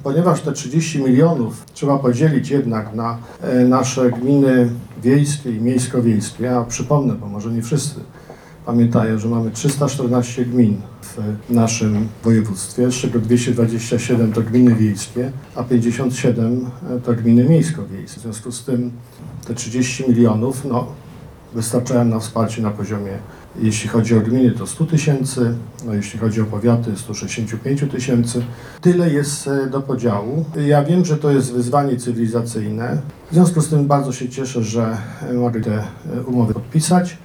ponieważ te 30 milionów trzeba podzielić jednak na nasze gminy wiejskie i miejsko-wiejskie, ja przypomnę, bo może nie wszyscy pamiętają, że mamy 314 gmin w naszym województwie, z czego 227 to gminy wiejskie, a 57 to gminy miejsko-wiejskie. W związku z tym te 30 milionów wystarczają na wsparcie na poziomie, jeśli chodzi o gminy, to 100 tysięcy, jeśli chodzi o powiaty, 165 tysięcy. Tyle jest do podziału. Ja wiem, że to jest wyzwanie cywilizacyjne. W związku z tym bardzo się cieszę, że mogę te umowy podpisać.